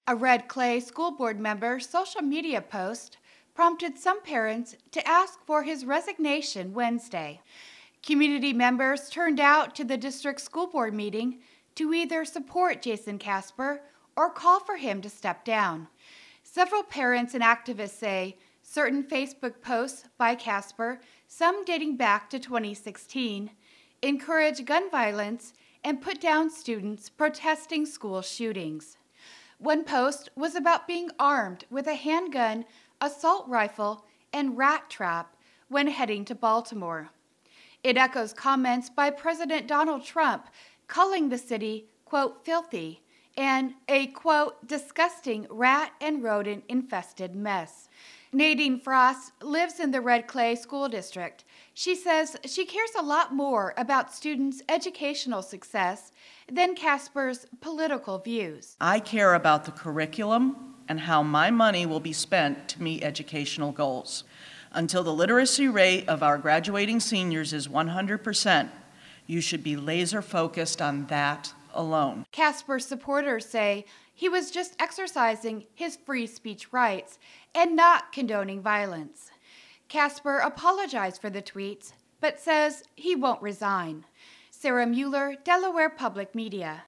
A Red Clay school board member's social media post prompted some parents to ask for his resignation Wednesday. Community members turned out to the district school board meeting to either support Jason Casper or call for him to step down. Several parents and activists say certain Facebook posts by Casper, some dating back to 2016, encourage gun violence and put down students protesting school shootings. One post was about being armed with a handgun, assault rifle, and rat trap when heading to Baltimore. It echoes comments by President Donald Trump calling the city, quote, filthy, and a, quote, disgusting rat and rodent-infested mess. Nadine Frost lives in the Red Clay School District. She says she cares a lot more about students' educational success than Casper's political views. I care about the curriculum and how my money will be spent to meet educational goals. Until the literacy rate of our graduating seniors is 100%, you should be laser focused on that alone. Casper's supporters say he was just exercising his free speech rights and not condoning violence. Casper apologized for the tweets, but says he won't resign. Sarah Mueller, Delaware Public Media.